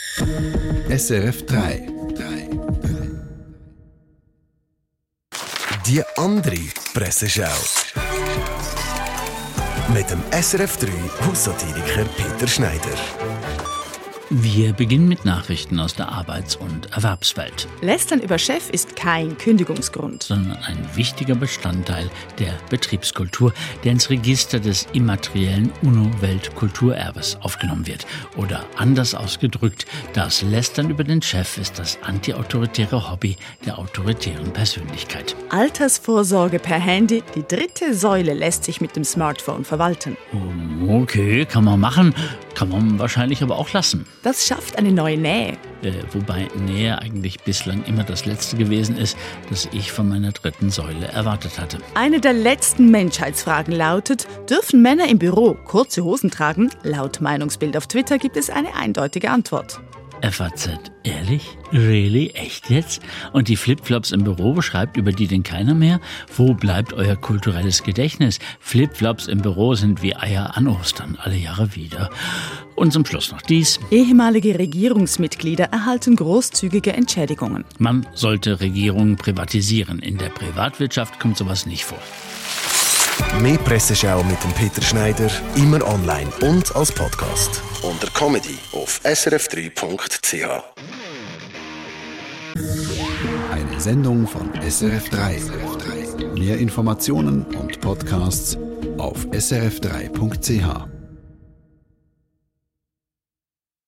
SRF 3. Die andere Presseschau. Mit dem SRF 3 Haussatiriker Peter Schneider. Wir beginnen mit Nachrichten aus der Arbeits- und Erwerbswelt. Lästern über Chef ist kein Kündigungsgrund. Sondern ein wichtiger Bestandteil der Betriebskultur, der ins Register des immateriellen UNO-Weltkulturerbes aufgenommen wird. Oder anders ausgedrückt, das Lästern über den Chef ist das antiautoritäre Hobby der autoritären Persönlichkeit. Altersvorsorge per Handy, die dritte Säule lässt sich mit dem Smartphone verwalten. Okay, kann man machen, kann man wahrscheinlich aber auch lassen. Das schafft eine neue Nähe. Wobei Nähe eigentlich bislang immer das Letzte gewesen ist, das ich von meiner dritten Säule erwartet hatte. Eine der letzten Menschheitsfragen lautet, dürfen Männer im Büro kurze Hosen tragen? Laut Meinungsbild auf Twitter gibt es eine eindeutige Antwort. FAZ, ehrlich? Really? Echt jetzt? Und die Flipflops im Büro beschreibt, über die denn keiner mehr? Wo bleibt euer kulturelles Gedächtnis? Flipflops im Büro sind wie Eier an Ostern, alle Jahre wieder. Und zum Schluss noch dies. Ehemalige Regierungsmitglieder erhalten großzügige Entschädigungen. Man sollte Regierungen privatisieren. In der Privatwirtschaft kommt sowas nicht vor. Mehr Presseschau mit dem Peter Schneider, immer online und als Podcast. Unter Comedy auf srf3.ch. Eine Sendung von SRF 3. Mehr Informationen und Podcasts auf srf3.ch.